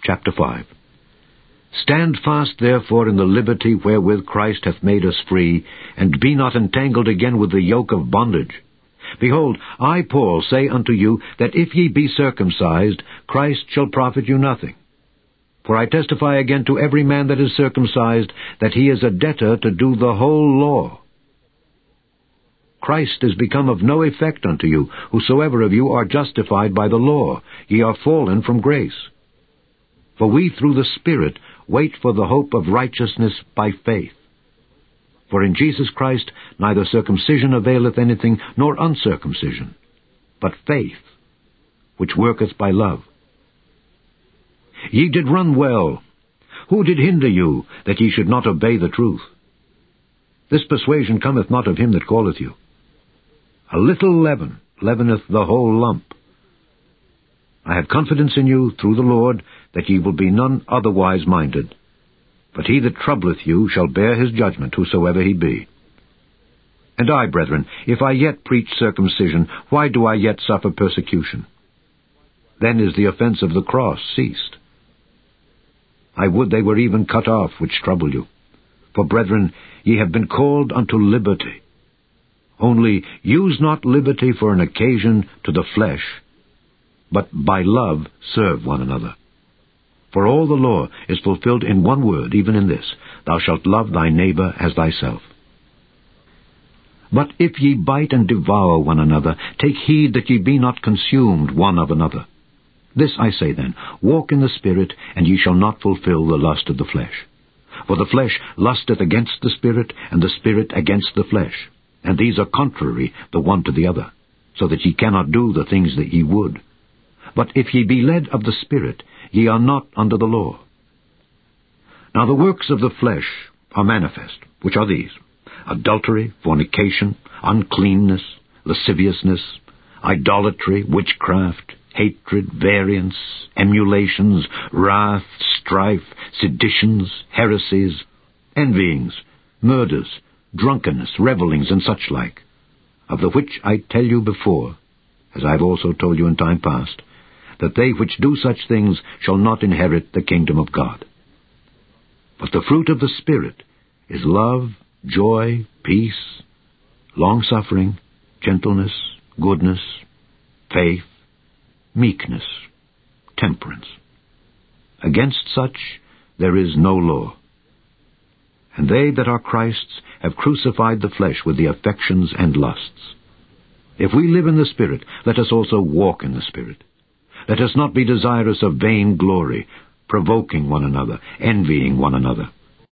chapter 5. Stand fast therefore in the liberty wherewith Christ hath made us free, and be not entangled again with the yoke of bondage. Behold, I, Paul, say unto you, that if ye be circumcised, Christ shall profit you nothing. For I testify again to every man that is circumcised, that he is a debtor to do the whole law. Christ is become of no effect unto you, whosoever of you are justified by the law. Ye are fallen from grace. For we through the Spirit wait for the hope of righteousness by faith. For in Jesus Christ neither circumcision availeth anything, nor uncircumcision, but faith, which worketh by love. Ye did run well. Who did hinder you, that ye should not obey the truth? This persuasion cometh not of him that calleth you. A little leaven leaveneth the whole lump. I have confidence in you through the Lord, that ye will be none otherwise minded. But he that troubleth you shall bear his judgment, whosoever he be. And I, brethren, if I yet preach circumcision, why do I yet suffer persecution? Then is the offense of the cross ceased. I would they were even cut off which trouble you. For, brethren, ye have been called unto liberty. Only use not liberty for an occasion to the flesh, but by love serve one another. For all the law is fulfilled in one word, even in this, Thou shalt love thy neighbor as thyself. But if ye bite and devour one another, take heed that ye be not consumed one of another. This I say then, walk in the Spirit, and ye shall not fulfill the lust of the flesh. For the flesh lusteth against the Spirit, and the Spirit against the flesh. And these are contrary the one to the other, so that ye cannot do the things that ye would. But if ye be led of the Spirit, ye are not under the law. Now the works of the flesh are manifest, which are these: adultery, fornication, uncleanness, lasciviousness, idolatry, witchcraft, hatred, variance, emulations, wrath, strife, seditions, heresies, envyings, murders, drunkenness, revellings, and such like, of the which I tell you before, as I have also told you in time past, that they which do such things shall not inherit the kingdom of God. But the fruit of the Spirit is love, joy, peace, long-suffering, gentleness, goodness, faith, meekness, temperance. Against such there is no law. And they that are Christ's have crucified the flesh with the affections and lusts. If we live in the Spirit, let us also walk in the Spirit. Let us not be desirous of vain glory, provoking one another, envying one another.